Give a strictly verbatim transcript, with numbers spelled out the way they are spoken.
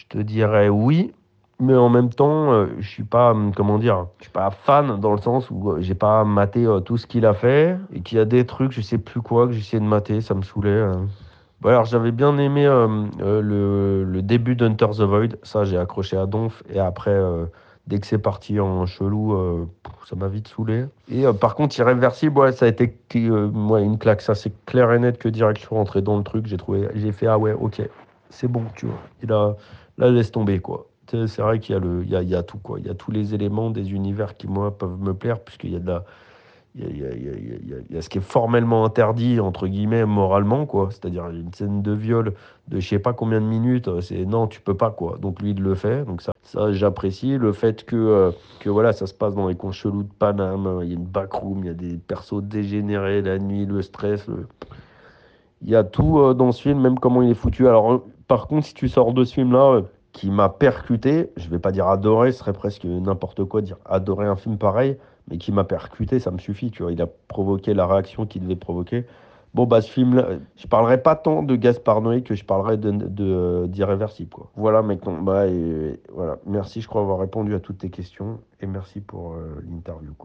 Je te dirais oui, mais en même temps, euh, je suis pas, hum, comment dire, je suis pas fan dans le sens où euh, j'ai pas maté euh, tout ce qu'il a fait et qu'il y a des trucs, je sais plus quoi, que j'essayais de mater, ça me saoulait. euh. Bon, alors j'avais bien aimé euh, euh, le, le début d'Hunter the Void, ça j'ai accroché à donf et après, euh, dès que c'est parti en chelou, euh, pff, ça m'a vite saoulé. Et euh, par contre, Irréversible, ouais, ça a été euh, ouais, une claque, ça c'est clair et net que direct je suis rentré dans le truc, j'ai trouvé, j'ai fait ah ouais, ok, c'est bon, tu vois. Il a, là, laisse tomber, quoi. Tu sais, c'est vrai qu'il y a le, il y a, il y a tout, quoi. Il y a tous les éléments des univers qui, moi, peuvent me plaire, puisqu'il y a de la, il y a, il y a- il y a- il y a- il y a ce qui est formellement interdit, entre guillemets, moralement, quoi. C'est-à-dire une scène de viol de je sais pas combien de minutes, euh, c'est non, tu peux pas, quoi. Donc lui, il le fait. Donc ça, ça j'apprécie. Le fait que, euh, que voilà, ça se passe dans les coins chelous de Paname, euh, il y a une backroom, il y a des persos dégénérés, la nuit, le stress, le- il y a tout euh, dans ce film, même comment il est foutu. Alors, euh, par contre, si tu sors de ce film-là, euh, qui m'a percuté, je vais pas dire adoré, ce serait presque n'importe quoi dire adorer un film pareil, mais qui m'a percuté, ça me suffit, tu vois. Il a provoqué la réaction qu'il devait provoquer. Bon, bah, ce film-là, euh, je parlerai pas tant de Gaspard Noé que je parlerai de, de, euh, d'Irréversible, quoi. Voilà, mec, donc, bah, et, voilà. Merci, je crois avoir répondu à toutes tes questions, et merci pour euh, l'interview, quoi.